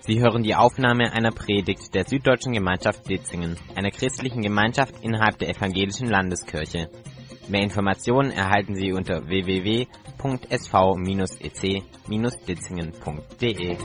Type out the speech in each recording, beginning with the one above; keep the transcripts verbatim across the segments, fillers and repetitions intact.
Sie hören die Aufnahme einer Predigt der Süddeutschen Gemeinschaft Ditzingen, einer christlichen Gemeinschaft innerhalb der Evangelischen Landeskirche. Mehr Informationen erhalten Sie unter w w w punkt s v bindestrich e c bindestrich ditzingen punkt d e.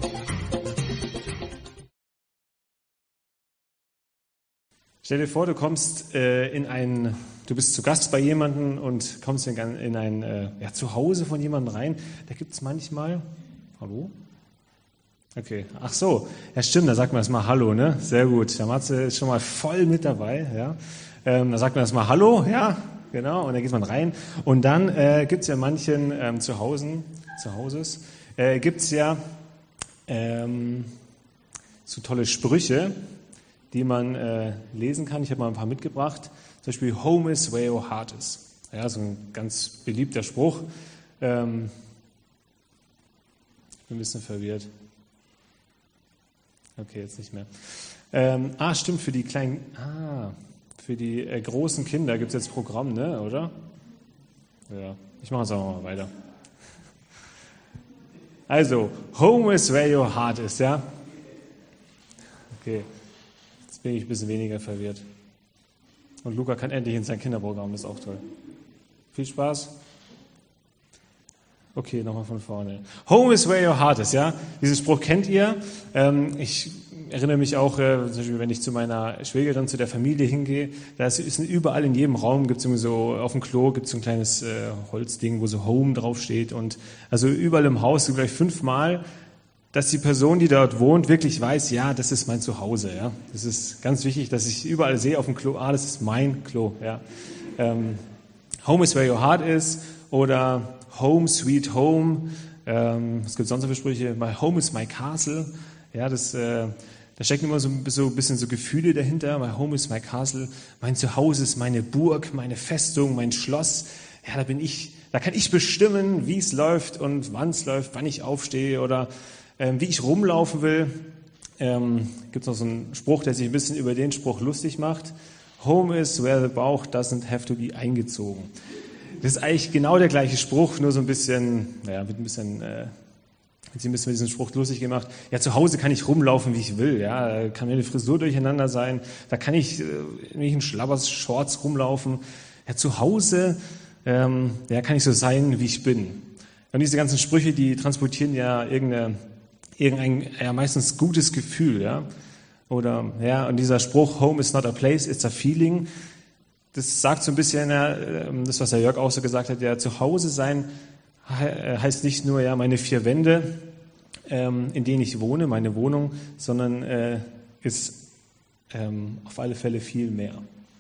Stell dir vor, du kommst äh, in ein, du bist zu Gast bei jemandem und kommst in, in ein äh, ja, Zuhause von jemandem rein. Da gibt es manchmal, hallo? Okay, ach so, ja stimmt, da sagt man erstmal Hallo, ne? Sehr gut, der Matze ist schon mal voll mit dabei, ja. Ähm, da sagt man erstmal Hallo, ja, genau, und dann geht man rein. Und dann äh, gibt es ja manchen ähm, Zuhausen, Zuhauses, äh, gibt es ja ähm, so tolle Sprüche, die man äh, lesen kann. Ich habe mal ein paar mitgebracht. Zum Beispiel, Home is where your heart is. Ja, so ein ganz beliebter Spruch. Ähm, ich bin ein bisschen verwirrt. Okay, jetzt nicht mehr. Ähm, ah, stimmt, für die kleinen, ah, für die äh, großen Kinder gibt es jetzt Programm, ne, oder? Ja, ich mache es auch mal weiter. Also, Home is where your heart is, ja? Okay. Jetzt bin ich ein bisschen weniger verwirrt. Und Luca kann endlich in sein Kinderprogramm, das ist auch toll. Viel Spaß. Okay, nochmal von vorne. Home is where your heart is, ja? Diesen Spruch kennt ihr. Ähm, ich erinnere mich auch, äh, zum Beispiel, wenn ich zu meiner Schwägerin, zu der Familie hingehe, da ist, ist überall in jedem Raum, gibt es so, auf dem Klo gibt es so ein kleines äh, Holzding, wo so Home draufsteht. Und also überall im Haus, so gleich fünfmal, dass die Person, die dort wohnt, wirklich weiß, ja, das ist mein Zuhause, ja. Das ist ganz wichtig, dass ich überall sehe auf dem Klo, ah, das ist mein Klo, ja. Ähm, Home is where your heart is oder Home sweet home. Ähm, was gibt es sonst noch für Sprüche? My home is my castle. Ja, das, äh, da stecken immer so, so ein bisschen so Gefühle dahinter. My home is my castle. Mein Zuhause ist meine Burg, meine Festung, mein Schloss. Ja, da bin ich, da kann ich bestimmen, wie es läuft und wann es läuft, wann ich aufstehe oder Ähm, wie ich rumlaufen will. Ähm, gibt es noch so einen Spruch, der sich ein bisschen über den Spruch lustig macht. Home is where the Bauch doesn't have to be eingezogen. Das ist eigentlich genau der gleiche Spruch, nur so ein bisschen, naja, wird ein bisschen, äh, wird sich ein bisschen mit diesem Spruch lustig gemacht. Ja, zu Hause kann ich rumlaufen, wie ich will. Ja, da kann mir eine Frisur durcheinander sein. Da kann ich äh, in welchen Schlabbers, Shorts rumlaufen. Ja, zu Hause, ähm, ja, kann ich so sein, wie ich bin. Und diese ganzen Sprüche, die transportieren ja irgendeine irgendein ja, meistens gutes Gefühl, ja, oder ja, und dieser Spruch Home is not a place, it's a feeling, das sagt so ein bisschen, ja, das was der Jörg auch so gesagt hat, ja, zu Hause sein heißt nicht nur ja meine vier Wände, ähm, in denen ich wohne, meine Wohnung, sondern äh, ist ähm, auf alle Fälle viel mehr.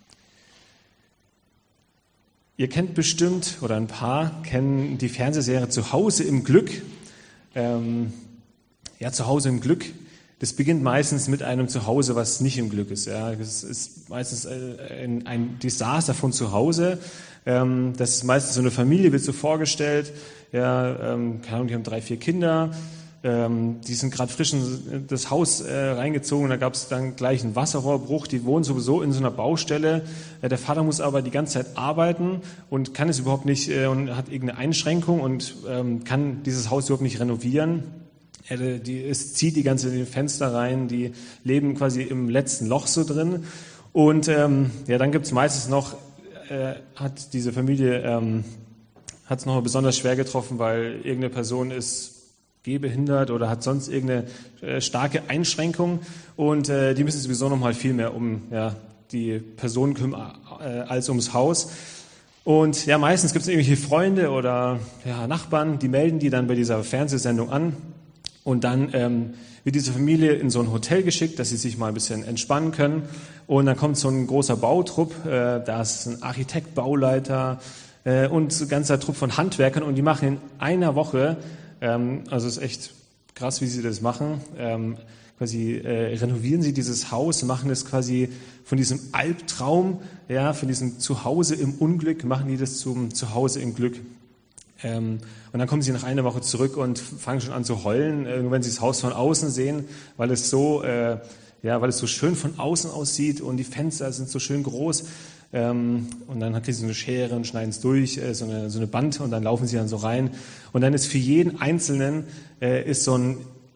Ihr kennt bestimmt, oder ein paar kennen die Fernsehserie Zuhause im Glück. Ähm, Ja, Zuhause im Glück, das beginnt meistens mit einem Zuhause, was nicht im Glück ist. Ja, das ist meistens ein, ein Desaster von zu Hause. Ähm, das ist meistens so eine Familie, wird so vorgestellt. Ja, ähm, keine Ahnung, die haben drei, vier Kinder. Ähm, die sind gerade frisch in das Haus äh, reingezogen. Da gab es dann gleich einen Wasserrohrbruch. Die wohnen sowieso in so einer Baustelle. Äh, der Vater muss aber die ganze Zeit arbeiten und kann es überhaupt nicht äh, und hat irgendeine Einschränkung und ähm, kann dieses Haus überhaupt nicht renovieren. Die, es zieht die ganze die Fenster rein, die leben quasi im letzten Loch so drin. Und ähm, ja, dann gibt es meistens noch, äh, hat diese Familie ähm, hat es noch besonders schwer getroffen, weil irgendeine Person ist gehbehindert oder hat sonst irgendeine äh, starke Einschränkung. Und äh, die müssen sowieso noch mal viel mehr um ja, die Person kümmern äh, als ums Haus. Und ja, meistens gibt es irgendwelche Freunde oder ja, Nachbarn, die melden die dann bei dieser Fernsehsendung an. Und dann ähm, wird diese Familie in so ein Hotel geschickt, dass sie sich mal ein bisschen entspannen können. Und dann kommt so ein großer Bautrupp, äh, da ist ein Architekt, Bauleiter äh, und so ein ganzer Trupp von Handwerkern. Und die machen in einer Woche, ähm, also es ist echt krass, wie sie das machen, ähm, quasi äh, renovieren sie dieses Haus, machen es quasi von diesem Albtraum, ja, von diesem Zuhause im Unglück, machen die das zum Zuhause im Glück. Ähm, und dann kommen sie nach einer Woche zurück und fangen schon an zu heulen, äh, wenn sie das Haus von außen sehen, weil es so, äh, ja, weil es so schön von außen aussieht und die Fenster sind so schön groß. Ähm, und dann kriegen sie so eine Schere und schneiden es durch, äh, so eine so eine Band und dann laufen sie dann so rein. Und dann ist für jeden Einzelnen äh, ist so ein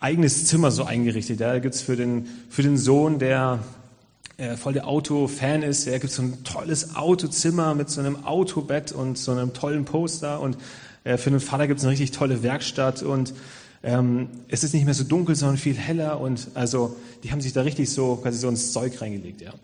eigenes Zimmer so eingerichtet. Ja. Da gibt's für den, für den Sohn, der äh, voll der Auto-Fan ist, ja, gibt's so ein tolles Autozimmer mit so einem Autobett und so einem tollen Poster. Und äh, für den Vater gibt's eine richtig tolle Werkstatt. Und ähm, es ist nicht mehr so dunkel, sondern viel heller. Und also die haben sich da richtig so quasi so ins Zeug reingelegt. Ja.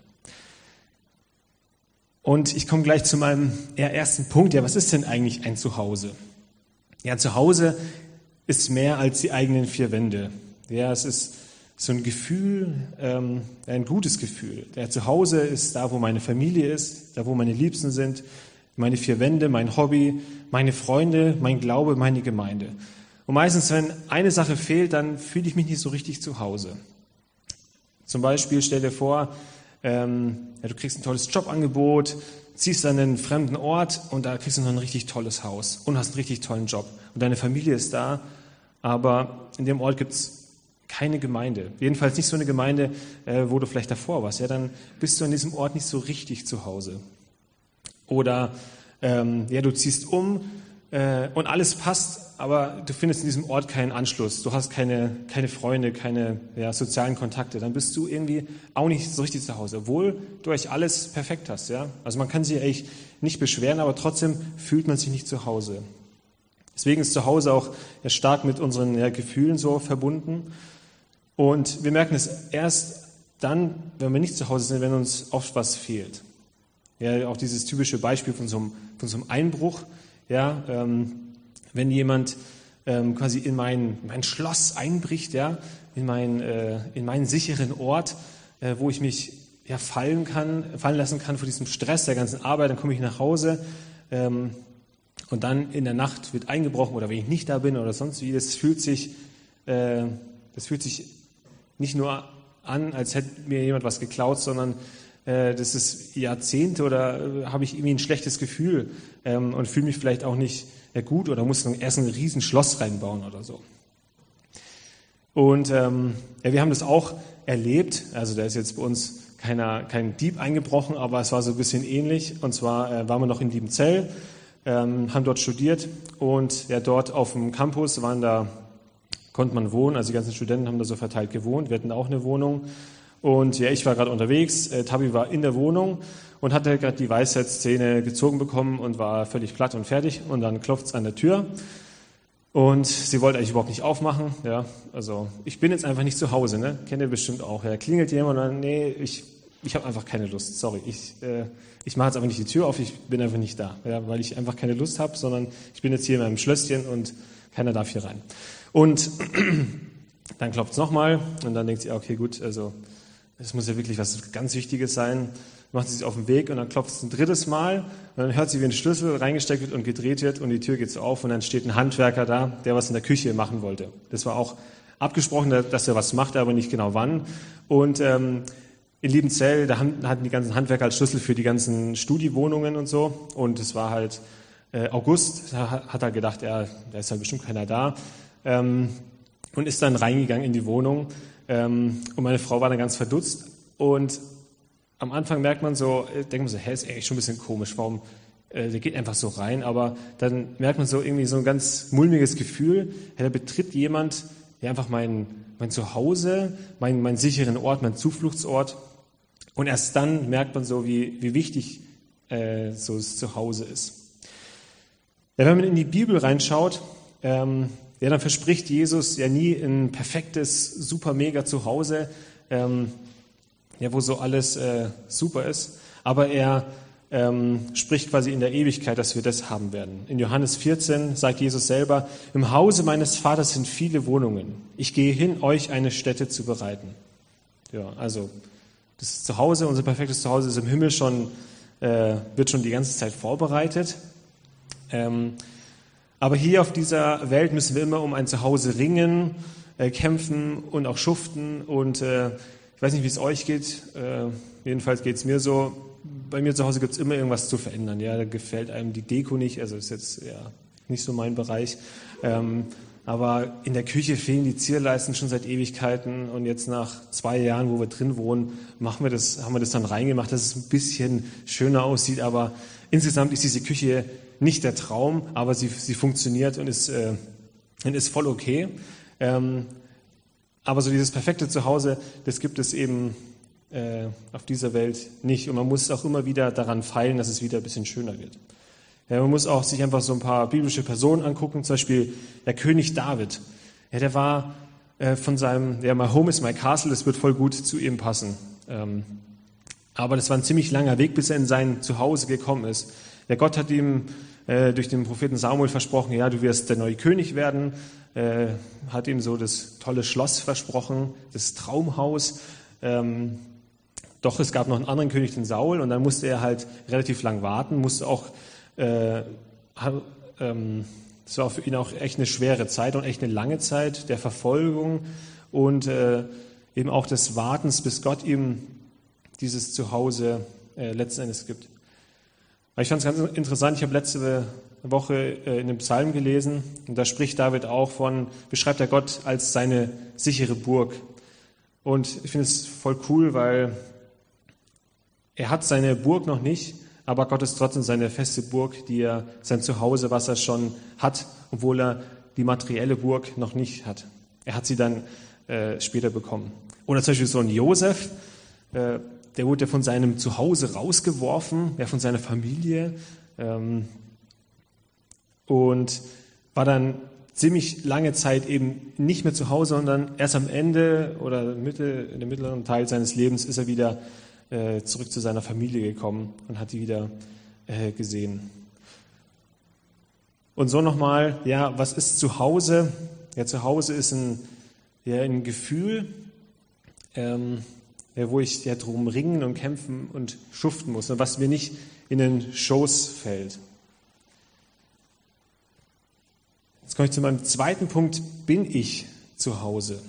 Und ich komme gleich zu meinem eher ersten Punkt. Ja, was ist denn eigentlich ein Zuhause? Ja, Zuhause ist mehr als die eigenen vier Wände. Ja, es ist so ein Gefühl, ähm, ein gutes Gefühl. Der Zuhause ist da, wo meine Familie ist, da, wo meine Liebsten sind, meine vier Wände, mein Hobby, meine Freunde, mein Glaube, meine Gemeinde. Und meistens, wenn eine Sache fehlt, dann fühle ich mich nicht so richtig zu Hause. Zum Beispiel, stell dir vor, ähm, ja, du kriegst ein tolles Jobangebot, ziehst an einen fremden Ort und da kriegst du noch ein richtig tolles Haus und hast einen richtig tollen Job. Und deine Familie ist da, aber in dem Ort gibt's keine Gemeinde. Jedenfalls nicht so eine Gemeinde, äh, wo du vielleicht davor warst. Ja, dann bist du an diesem Ort nicht so richtig zu Hause. Oder ähm, ja, du ziehst um äh, und alles passt, aber du findest in diesem Ort keinen Anschluss. Du hast keine, keine Freunde, keine ja, sozialen Kontakte. Dann bist du irgendwie auch nicht so richtig zu Hause, obwohl du eigentlich alles perfekt hast. Ja? Also man kann sich eigentlich nicht beschweren, aber trotzdem fühlt man sich nicht zu Hause. Deswegen ist zu Hause auch ja, stark mit unseren ja, Gefühlen so verbunden. Und wir merken es erst dann, wenn wir nicht zu Hause sind, wenn uns oft was fehlt. Ja, auch dieses typische Beispiel von so einem, von so einem Einbruch. Ja, ähm, wenn jemand ähm, quasi in mein, mein Schloss einbricht, ja, in, mein, äh, in meinen sicheren Ort, äh, wo ich mich ja, fallen kann, fallen lassen kann vor diesem Stress der ganzen Arbeit, dann komme ich nach Hause ähm, und dann in der Nacht wird eingebrochen oder wenn ich nicht da bin oder sonst wie, das fühlt sich, äh, das fühlt sich nicht nur an, als hätte mir jemand was geklaut, sondern äh, das ist Jahrzehnte oder äh, habe ich irgendwie ein schlechtes Gefühl ähm, und fühle mich vielleicht auch nicht äh, gut oder muss dann erst ein riesen Schloss reinbauen oder so. Und ähm, ja, wir haben das auch erlebt, also da ist jetzt bei uns keiner, kein Dieb eingebrochen, aber es war so ein bisschen ähnlich. Und zwar äh, waren wir noch in Liebenzell, ähm, haben dort studiert und ja, dort auf dem Campus waren da konnte man wohnen, also die ganzen Studenten haben da so verteilt gewohnt, wir hatten auch eine Wohnung und ja, ich war gerade unterwegs, äh, Tabi war in der Wohnung und hatte gerade die Weisheitszähne gezogen bekommen und war völlig platt und fertig und dann klopft's an der Tür und sie wollte eigentlich überhaupt nicht aufmachen, ja, also ich bin jetzt einfach nicht zu Hause, ne, kennt ihr bestimmt auch, ja, klingelt jemand und dann, nee, ich, ich habe einfach keine Lust, sorry, ich, äh, ich mache jetzt einfach nicht die Tür auf, ich bin einfach nicht da, ja, weil ich einfach keine Lust habe, sondern ich bin jetzt hier in meinem Schlösschen und keiner darf hier rein. Und dann klopft es nochmal und dann denkt sie, okay, gut, also das muss ja wirklich was ganz Wichtiges sein. Macht sie sich auf den Weg und dann klopft es ein drittes Mal und dann hört sie, wie ein Schlüssel reingesteckt wird und gedreht wird und die Tür geht so auf und dann steht ein Handwerker da, der was in der Küche machen wollte. Das war auch abgesprochen, dass er was macht, aber nicht genau wann. Und ähm, in Liebenzell, da hatten die ganzen Handwerker als Schlüssel für die ganzen Studiewohnungen und so und es war halt äh, August, da hat er gedacht, ja, da ist halt bestimmt keiner da. Ähm, und ist dann reingegangen in die Wohnung ähm, und meine Frau war dann ganz verdutzt und am Anfang merkt man so, äh, denkt man so, hä, ist eigentlich schon ein bisschen komisch, warum, äh, der geht einfach so rein, aber dann merkt man so irgendwie so ein ganz mulmiges Gefühl, ja, da betritt jemand ja, einfach mein, mein Zuhause, mein, mein sicheren Ort, mein Zufluchtsort und erst dann merkt man so, wie, wie wichtig äh, so das Zuhause ist. Ja, wenn man in die Bibel reinschaut, ähm, ja, dann verspricht Jesus ja nie ein perfektes, super mega Zuhause, ähm, ja, wo so alles äh, super ist. Aber er ähm, spricht quasi in der Ewigkeit, dass wir das haben werden. In Johannes vierzehn sagt Jesus selber, im Hause meines Vaters sind viele Wohnungen. Ich gehe hin, euch eine Stätte zu bereiten. Ja, also das Zuhause, unser perfektes Zuhause ist im Himmel schon, äh, wird schon die ganze Zeit vorbereitet. Ähm, Aber hier auf dieser Welt müssen wir immer um ein Zuhause ringen, äh, kämpfen und auch schuften. Und äh, ich weiß nicht, wie es euch geht. Äh, jedenfalls geht es mir so. Bei mir zu Hause gibt es immer irgendwas zu verändern. Ja, da gefällt einem die Deko nicht. Also ist jetzt ja nicht so mein Bereich. Ähm, aber in der Küche fehlen die Zierleisten schon seit Ewigkeiten. Und jetzt nach zwei Jahren, wo wir drin wohnen, machen wir das, haben wir das dann reingemacht, dass es ein bisschen schöner aussieht. Aber insgesamt ist diese Küche nicht der Traum, aber sie, sie funktioniert und ist, äh, und ist voll okay. Ähm, Aber so dieses perfekte Zuhause, das gibt es eben äh, auf dieser Welt nicht. Und man muss auch immer wieder daran feilen, dass es wieder ein bisschen schöner wird. Ja, man muss auch sich einfach so ein paar biblische Personen angucken, zum Beispiel der König David. Ja, der war äh, von seinem, ja, my home is my castle, das wird voll gut zu ihm passen. Ähm, aber das war ein ziemlich langer Weg, bis er in sein Zuhause gekommen ist. Der Gott hat ihm äh, durch den Propheten Samuel versprochen, ja, du wirst der neue König werden, äh, hat ihm so das tolle Schloss versprochen, das Traumhaus. Ähm, doch es gab noch einen anderen König, den Saul, und dann musste er halt relativ lang warten, musste auch, äh, ähm, das war für ihn auch echt eine schwere Zeit und echt eine lange Zeit der Verfolgung und äh, eben auch des Wartens, bis Gott ihm dieses Zuhause äh, letzten Endes gibt. Ich fand es ganz interessant, ich habe letzte Woche in dem Psalm gelesen und da spricht David auch von, beschreibt er Gott als seine sichere Burg. Und ich finde es voll cool, weil er hat seine Burg noch nicht, aber Gott ist trotzdem seine feste Burg, die er, sein Zuhause, was er schon hat, obwohl er die materielle Burg noch nicht hat. Er hat sie dann äh, später bekommen. Oder zum Beispiel so ein Josef, äh, der wurde von seinem Zuhause rausgeworfen, ja, von seiner Familie, ähm, und war dann ziemlich lange Zeit eben nicht mehr zu Hause, sondern erst am Ende oder Mitte, in dem mittleren Teil seines Lebens ist er wieder äh, zurück zu seiner Familie gekommen und hat die wieder äh, gesehen. Und so nochmal, ja, was ist zu Hause? Ja, zu Hause ist ein, ja, ein Gefühl, ähm, ja, wo ich ja drum ringen und kämpfen und schuften muss und was mir nicht in den Schoß fällt. Jetzt komme ich zu meinem zweiten Punkt, bin ich zu Hause?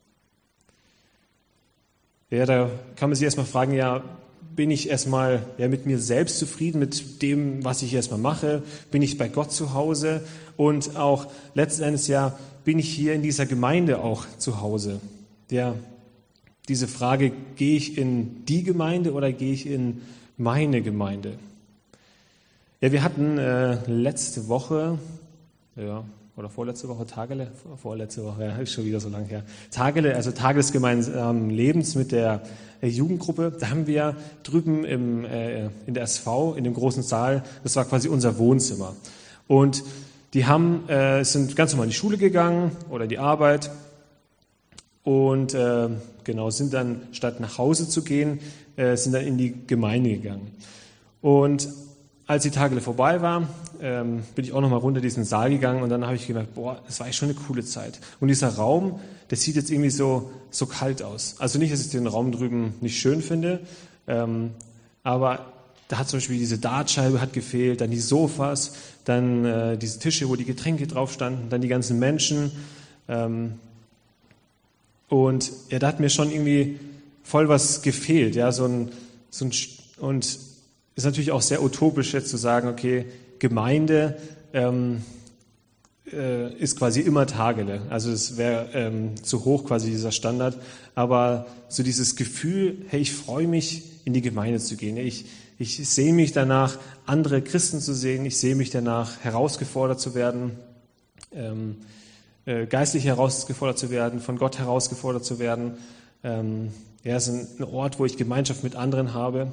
Ja, da kann man sich erstmal fragen, ja, bin ich erstmal ja, mit mir selbst zufrieden, mit dem, was ich erstmal mache? Bin ich bei Gott zu Hause? Und auch letzten Endes, ja, bin ich hier in dieser Gemeinde auch zu Hause? Ja, diese Frage, gehe ich in die Gemeinde oder gehe ich in meine Gemeinde? Ja, wir hatten äh, letzte Woche, ja, oder vorletzte Woche, Tagele, vorletzte Woche, ja, ist schon wieder so lange her, Tagele, also Tage des gemeinsamen Lebens mit der äh, Jugendgruppe, da haben wir drüben im, äh, in der S V, in dem großen Saal, das war quasi unser Wohnzimmer. Und die haben, äh, sind ganz normal in die Schule gegangen oder in die Arbeit und äh, genau, sind dann, statt nach Hause zu gehen, äh, sind dann in die Gemeinde gegangen. Und als die Tage vorbei war, ähm, bin ich auch nochmal runter diesen Saal gegangen und dann habe ich gedacht, boah, das war echt schon eine coole Zeit. Und dieser Raum, der sieht jetzt irgendwie so, so kalt aus. Also nicht, dass ich den Raum drüben nicht schön finde, ähm, aber da hat zum Beispiel diese Dartscheibe hat gefehlt, dann die Sofas, dann äh, diese Tische, wo die Getränke drauf standen, dann die ganzen Menschen. Ähm, und ja, da hat mir schon irgendwie voll was gefehlt, ja, so ein, so ein und ist natürlich auch sehr utopisch jetzt zu sagen, okay, Gemeinde ähm, äh, ist quasi immer Tagele. Also es wäre ähm, zu hoch quasi dieser Standard. Aber so dieses Gefühl, hey, ich freue mich, in die Gemeinde zu gehen. Ich, ich sehe mich danach, andere Christen zu sehen. Ich sehe mich danach, herausgefordert zu werden, ähm, äh, geistlich herausgefordert zu werden, von Gott herausgefordert zu werden. Ähm, ja, es ist ein Ort, wo ich Gemeinschaft mit anderen habe.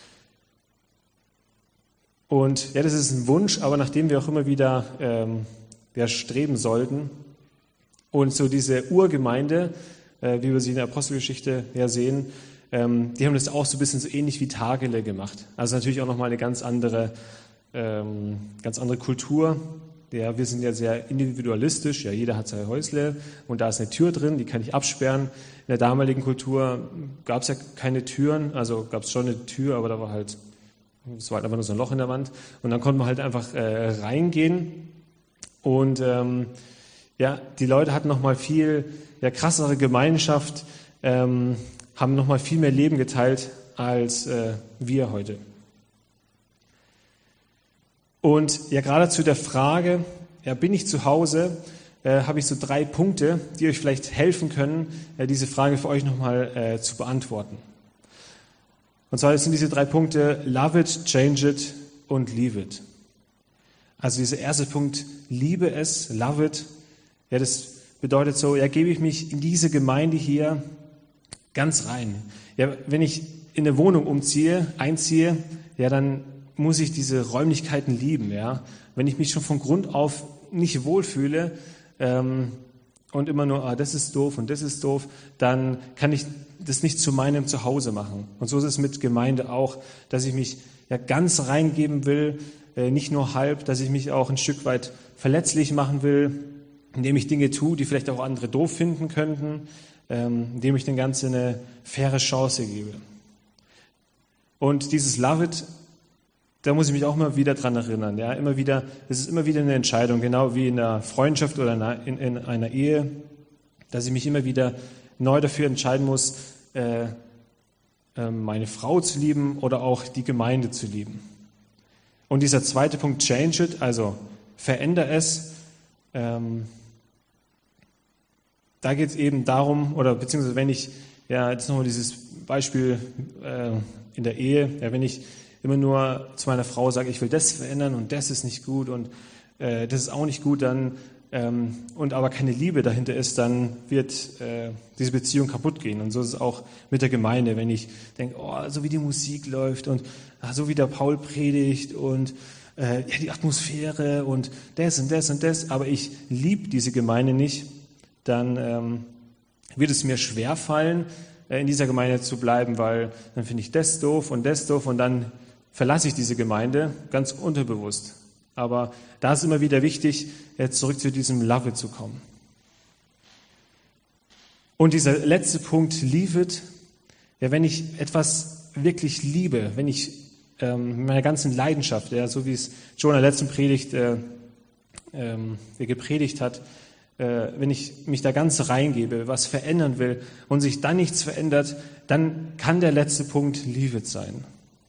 Und ja, das ist ein Wunsch, aber nach dem wir auch immer wieder ähm, ja, streben sollten. Und so diese Urgemeinde, äh, wie wir sie in der Apostelgeschichte ja sehen, ähm, die haben das auch so ein bisschen so ähnlich wie Tagele gemacht. Also natürlich auch nochmal eine ganz andere, ähm, ganz andere Kultur. Ja, wir sind ja sehr individualistisch, ja, jeder hat sein Häusle und da ist eine Tür drin, die kann ich absperren. In der damaligen Kultur gab es ja keine Türen, also gab es schon eine Tür, aber da war halt es war halt einfach nur so ein Loch in der Wand. Und dann konnte man halt einfach äh, reingehen. Und ähm, ja, die Leute hatten nochmal viel ja, krassere Gemeinschaft, ähm, haben nochmal viel mehr Leben geteilt als äh, wir heute. Und ja, gerade zu der Frage, ja, bin ich zu Hause, äh, habe ich so drei Punkte, die euch vielleicht helfen können, äh, diese Frage für euch nochmal äh, zu beantworten. Und zwar sind diese drei Punkte, love it, change it und leave it. Also dieser erste Punkt, liebe es, love it, ja, das bedeutet so, ja, gebe ich mich in diese Gemeinde hier ganz rein. Ja, wenn ich in eine Wohnung umziehe, einziehe, ja, dann muss ich diese Räumlichkeiten lieben, ja. Wenn ich mich schon von Grund auf nicht wohlfühle ähm, und immer nur, ah, das ist doof und das ist doof, dann kann ich das nicht zu meinem Zuhause machen. Und so ist es mit Gemeinde auch, dass ich mich ja ganz reingeben will, äh, nicht nur halb, dass ich mich auch ein Stück weit verletzlich machen will, indem ich Dinge tue, die vielleicht auch andere doof finden könnten, ähm, indem ich den Ganzen eine faire Chance gebe. Und dieses Love It, da muss ich mich auch mal wieder dran erinnern. Ja, immer wieder, es ist immer wieder eine Entscheidung, genau wie in einer Freundschaft oder in, in einer Ehe, dass ich mich immer wieder neu dafür entscheiden muss, äh, äh, meine Frau zu lieben oder auch die Gemeinde zu lieben. Und dieser zweite Punkt, change it, also veränder es, ähm, da geht es eben darum, oder beziehungsweise wenn ich, ja, jetzt nochmal dieses Beispiel äh, in der Ehe, ja, wenn ich immer nur zu meiner Frau sage, ich will das verändern und das ist nicht gut und äh, das ist auch nicht gut, dann ähm, und aber keine Liebe dahinter ist, dann wird äh, diese Beziehung kaputt gehen. Und so ist es auch mit der Gemeinde, wenn ich denke, oh, so wie die Musik läuft und ach, so wie der Paul predigt und äh, ja, die Atmosphäre und das und das und das, aber ich liebe diese Gemeinde nicht, dann ähm, wird es mir schwerfallen, äh, in dieser Gemeinde zu bleiben, weil dann finde ich das doof und das doof und dann verlasse ich diese Gemeinde ganz unterbewusst. Aber da ist immer wieder wichtig, jetzt zurück zu diesem Love It zu kommen. Und dieser letzte Punkt, Leave It, ja, wenn ich etwas wirklich liebe, wenn ich ähm, mit meiner ganzen Leidenschaft, ja, so wie es Joe in der letzten Predigt äh, ähm, gepredigt hat, äh, wenn ich mich da ganz reingebe, was verändern will und sich dann nichts verändert, dann kann der letzte Punkt Leave It sein.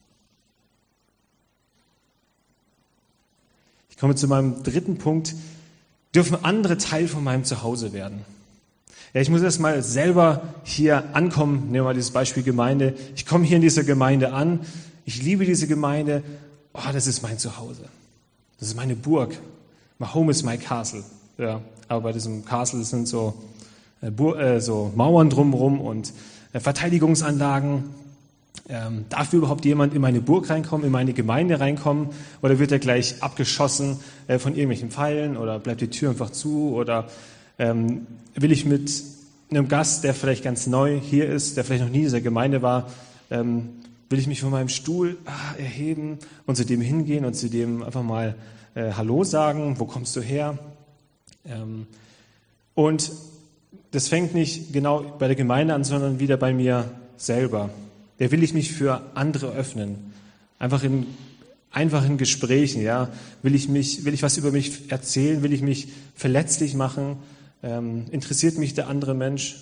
Ich komme zu meinem dritten Punkt, dürfen andere Teil von meinem Zuhause werden. Ja, ich muss erst mal selber hier ankommen, nehmen wir mal dieses Beispiel Gemeinde. Ich komme hier in dieser Gemeinde an, ich liebe diese Gemeinde, oh, das ist mein Zuhause. Das ist meine Burg. My home is my castle. Ja, aber bei diesem Castle sind so, äh, Bur- äh, so Mauern drumherum und äh, Verteidigungsanlagen. Ähm, darf überhaupt jemand in meine Burg reinkommen, in meine Gemeinde reinkommen? Oder wird er gleich abgeschossen äh, von irgendwelchen Pfeilen? Oder bleibt die Tür einfach zu? Oder ähm, will ich mit einem Gast, der vielleicht ganz neu hier ist, der vielleicht noch nie in dieser Gemeinde war, ähm, will ich mich von meinem Stuhl ah, erheben und zu dem hingehen und zu dem einfach mal äh, Hallo sagen? Wo kommst du her? Ähm, und das fängt nicht genau bei der Gemeinde an, sondern wieder bei mir selber. Da will ich mich für andere öffnen. Einfach in einfachen Gesprächen, ja. Will ich mich, will ich was über mich erzählen? Will ich mich verletzlich machen? Ähm, interessiert mich der andere Mensch?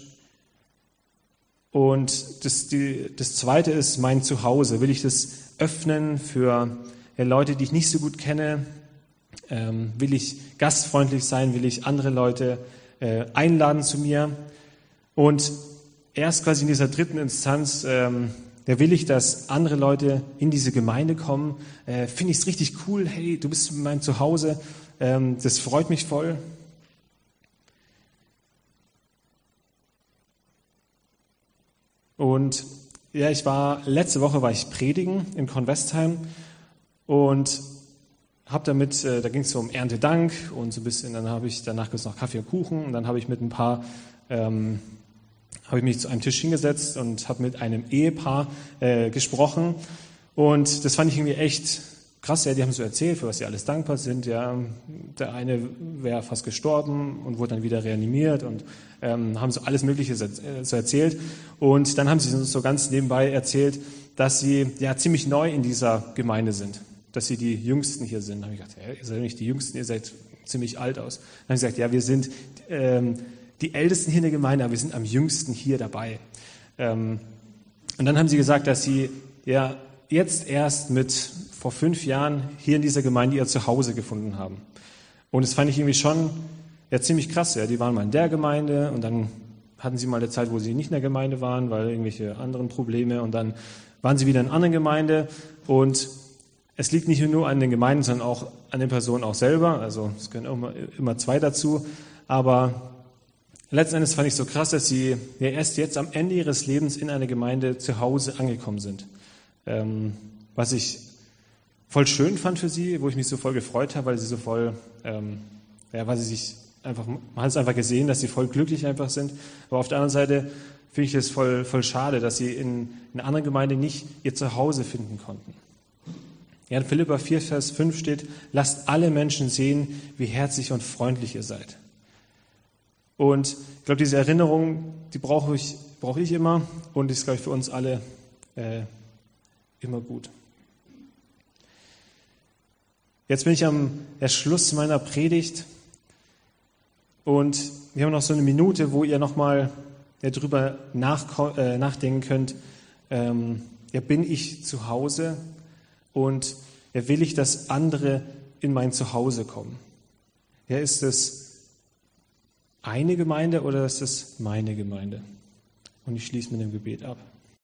Und das, die, das Zweite ist mein Zuhause. Will ich das öffnen für ja, Leute, die ich nicht so gut kenne? Ähm, will ich gastfreundlich sein? Will ich andere Leute äh, einladen zu mir? Und erst quasi in dieser dritten Instanz, ähm, da will ich, dass andere Leute in diese Gemeinde kommen. Äh, finde ich es richtig cool. Hey, du bist in meinem Zuhause. Ähm, das freut mich voll. Und ja, ich war, letzte Woche war ich predigen in Kornwestheim und habe damit, äh, da ging es so um Erntedank und so ein bisschen, dann habe ich, danach gibt es noch Kaffee und Kuchen und dann habe ich mit ein paar, ähm, habe ich mich zu einem Tisch hingesetzt und habe mit einem Ehepaar äh, gesprochen und das fand ich irgendwie echt krass, ja, die haben so erzählt, für was sie alles dankbar sind, ja, der eine wäre fast gestorben und wurde dann wieder reanimiert und ähm, haben so alles Mögliche so, äh, so erzählt und dann haben sie so ganz nebenbei erzählt, dass sie ja ziemlich neu in dieser Gemeinde sind, dass sie die Jüngsten hier sind. Da habe ich gedacht, ja, ihr seid nicht die Jüngsten, ihr seid ziemlich alt aus. Dann habe ich gesagt, ja, wir sind ähm, die Ältesten hier in der Gemeinde, aber wir sind am jüngsten hier dabei. Ähm, und dann haben sie gesagt, dass sie ja jetzt erst mit vor fünf Jahren hier in dieser Gemeinde ihr Zuhause gefunden haben. Und das fand ich irgendwie schon ja, ziemlich krass. Ja. Die waren mal in der Gemeinde und dann hatten sie mal eine Zeit, wo sie nicht in der Gemeinde waren, weil irgendwelche anderen Probleme. Und dann waren sie wieder in einer anderen Gemeinde. Und es liegt nicht nur an den Gemeinden, sondern auch an den Personen auch selber. Also es gehören immer, immer zwei dazu. Aber Letzten Endes fand ich so krass, dass sie ja erst jetzt am Ende ihres Lebens in einer Gemeinde zu Hause angekommen sind. Ähm, was ich voll schön fand für sie, wo ich mich so voll gefreut habe, weil sie so voll, ähm, ja, weil sie sich einfach, man hat es einfach gesehen, dass sie voll glücklich einfach sind. Aber auf der anderen Seite finde ich es voll, voll schade, dass sie in, in einer anderen Gemeinde nicht ihr Zuhause finden konnten. Ja, in Philipper vier, Vers fünf steht, lasst alle Menschen sehen, wie herzlich und freundlich ihr seid. Und ich glaube, diese Erinnerung, die brauche ich, brauche ich immer und ist, glaube ich, für uns alle äh, immer gut. Jetzt bin ich am Schluss meiner Predigt und wir haben noch so eine Minute, wo ihr nochmal ja, drüber nach, äh, nachdenken könnt, ähm, ja, bin ich zu Hause und ja, will ich, dass andere in mein Zuhause kommen? Ja, ist es eine Gemeinde oder ist es meine Gemeinde? Und ich schließe mit dem Gebet ab.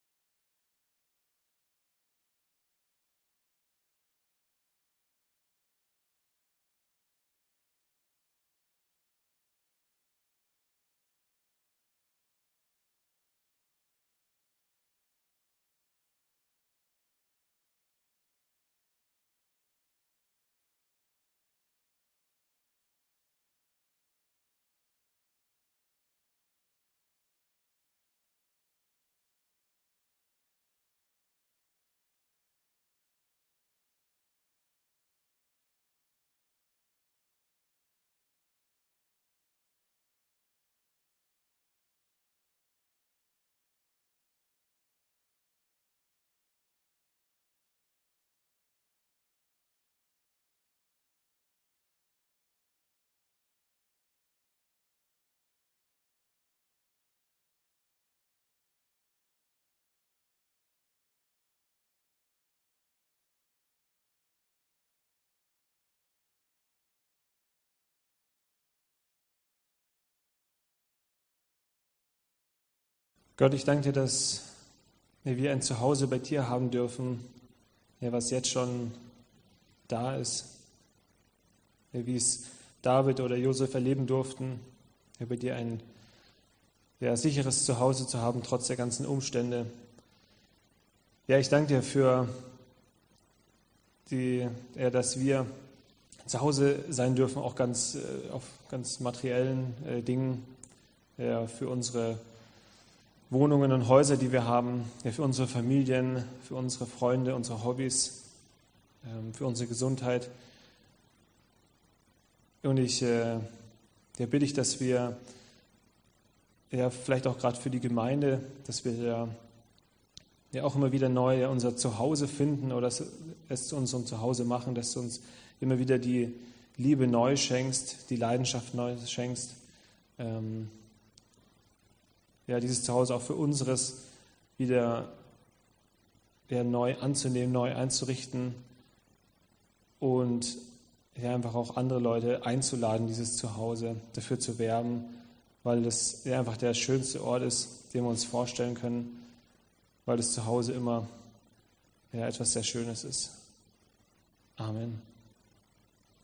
Gott, ich danke dir, dass wir ein Zuhause bei dir haben dürfen, ja, was jetzt schon da ist, ja, wie es David oder Josef erleben durften, ja, bei dir ein ja, sicheres Zuhause zu haben, trotz der ganzen Umstände. Ja, ich danke dir für die, ja, dass wir zu Hause sein dürfen, auch ganz äh, auf ganz materiellen äh, Dingen, ja, für unsere Wohnungen und Häuser, die wir haben, ja, für unsere Familien, für unsere Freunde, unsere Hobbys, ähm, für unsere Gesundheit. Und ich äh, ja, bitte ich, dass wir ja, vielleicht auch gerade für die Gemeinde, dass wir ja, ja auch immer wieder neu ja, unser Zuhause finden oder es zu unserem Zuhause machen, dass du uns immer wieder die Liebe neu schenkst, die Leidenschaft neu schenkst, ähm, ja, dieses Zuhause auch für unseres wieder ja, neu anzunehmen, neu einzurichten und ja, einfach auch andere Leute einzuladen, dieses Zuhause dafür zu werben, weil das ja, einfach der schönste Ort ist, den wir uns vorstellen können, weil das Zuhause immer ja, etwas sehr Schönes ist. Amen.